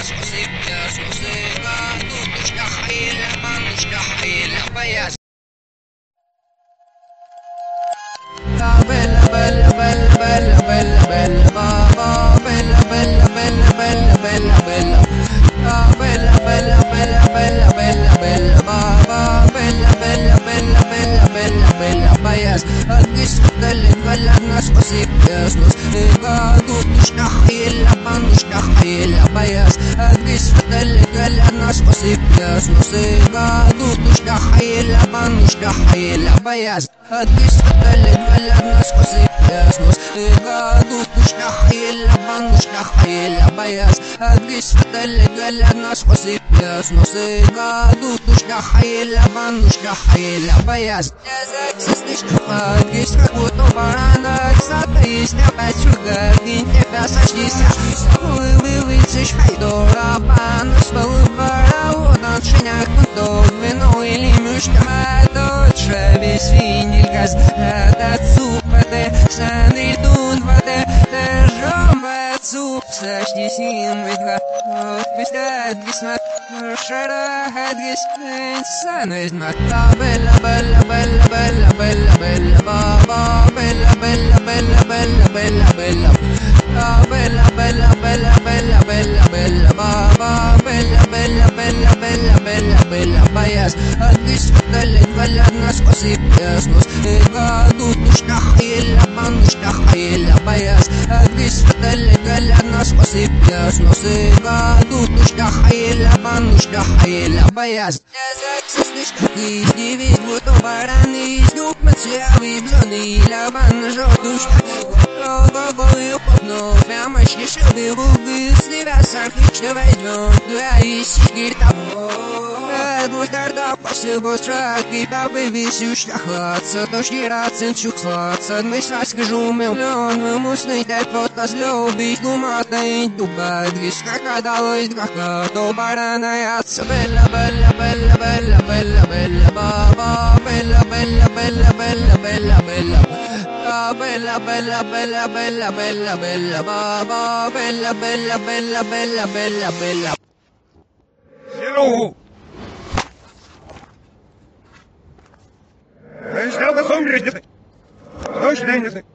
Bella bella bella bella bella bella baba bella bella bella bella bella bella bella bella bella bella bella bella baba bella bella bella bella bella bella bayas Agis dalin galan спасибо снос Гаду тушнахила панушнахила bayas Agis dalin galan спасибо снос Гаду тушнахила панушнахила bayas Agis dalin galan спасибо снос Гаду тушнахила панушнахила bayas Agis dalin galan спасибо снос Гаду тушнахила панушнахила bayas Agis работу барана Кстати, если хочу гадин тебя сочтися Вылыцешь хайдора пану Спалы барау на шинях Кунтов вино или мюшка Доча весь виниль газ Этот суп это Сандрь тун воде Держом в суп Сочтись им видга Вистат гисмат Шарахат гис Инсан измат Бella bella bella bella bella bella baba bella bella bella bella bella bella bella bella bella bella bella bella baba bella bella bella bella bella bella bayas Agis dalin galan спасибо снос Гаду тушнахила панушнахила bayas Agis dalin galan спасибо снос Гаду тушнахила панушнахила bayas Из девять будто бараны из губ мацевый блёный лаван жёлтуш Головой упадну прямо шишевый губы Сливя сархичный возьмём Твои сиги того Бударда посылбо страх И бабы висюш нахлаться Дожди рацин чухлаться Мысля скажу миллион Мусный дай подказ любить Гуматный дубат Виска кадалось драка До барана яца Бella bella bella bella bella bella baba bella bella bella bella bella bella bella bella bella bella bella bella baba bella bella bella bella bella bella Hello. Snel de grond richten. Huis de